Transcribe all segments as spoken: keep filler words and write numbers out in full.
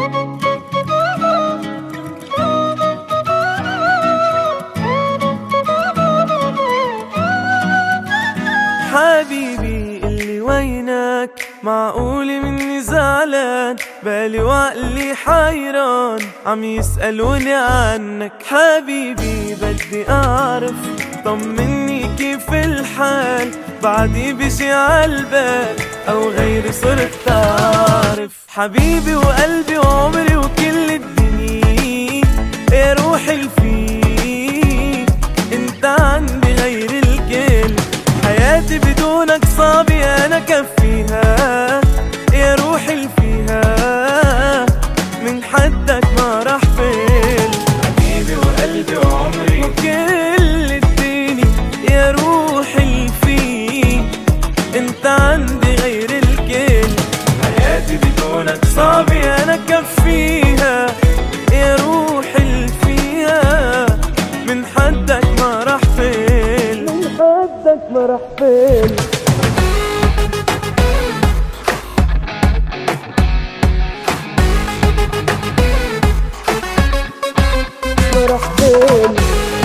حبيبي اللي وينك؟ معقول مني زعلان؟ بالي وعقلي حيران عم يسألوني عنك. حبيبي بدي أعرف، طمني كيف الحال؟ بعدي بشي عالبال أو غيري صرت تعرف؟ حبيبي وقلبي وعمري وكل الدنيا، يا روحي الفيك انت عندي غير الكل. حياتي بدونك صعبة أنا كفيها، يا روحي اللي فيها من حدك ما رح فل. حبيبي وقلبي وعمري وكل الدنيا، يا روحي اللي فيك انت عندي غير الكل. حياتي بدونك صعبة أنا كفيها، يا روحي اللي فيها من حدك ما رح فل، من حدك ما رح فل. ما رح فل.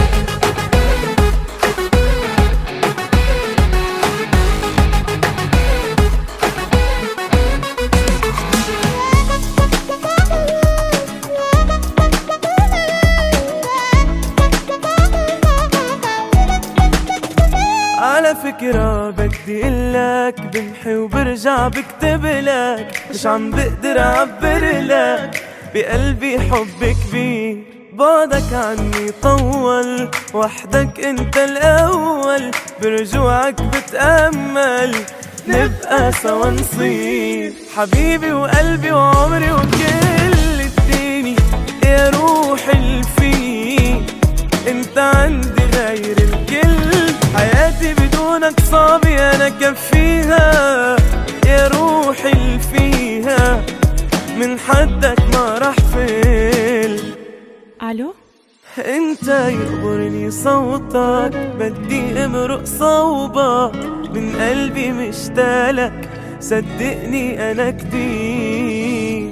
على فكرة بدي قلك بمحي وبرجع بكتبلك، مش عم بقدر اعبرلك بقلبي حب كبير. بعدك عني طول، وحدك انت الاول، برجوعك بتأمل نبقى سوا نصير. حبيبي وقلبي وعمري وكل الدنيا، يا روحي اللي فيك انت عندي غير الكل. حياتي بدونك صعبة أنا كفيها، يا روحي اللي فيها من حدك ما رح فل. الو، انت يقبرني صوتك، بدي امرق صوبك، من قلبي مشتاقلك صدقني انا كتير.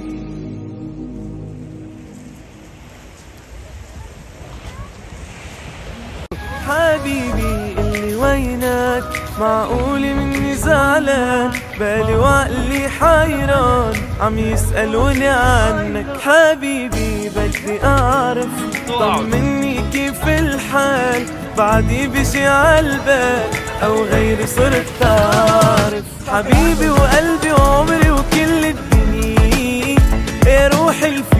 حبيبي اللي وينك؟ معقول مني زعلان؟ بالي وعقلي حيران عم يسألوني عنك. حبيبي بدي أعرف، طمني كيف الحال؟ بعدي بشي عالبال أو غيري صرت تعرف؟ حبيبي وقلبي وعمري وكل الدنيا، يا روحي الفيك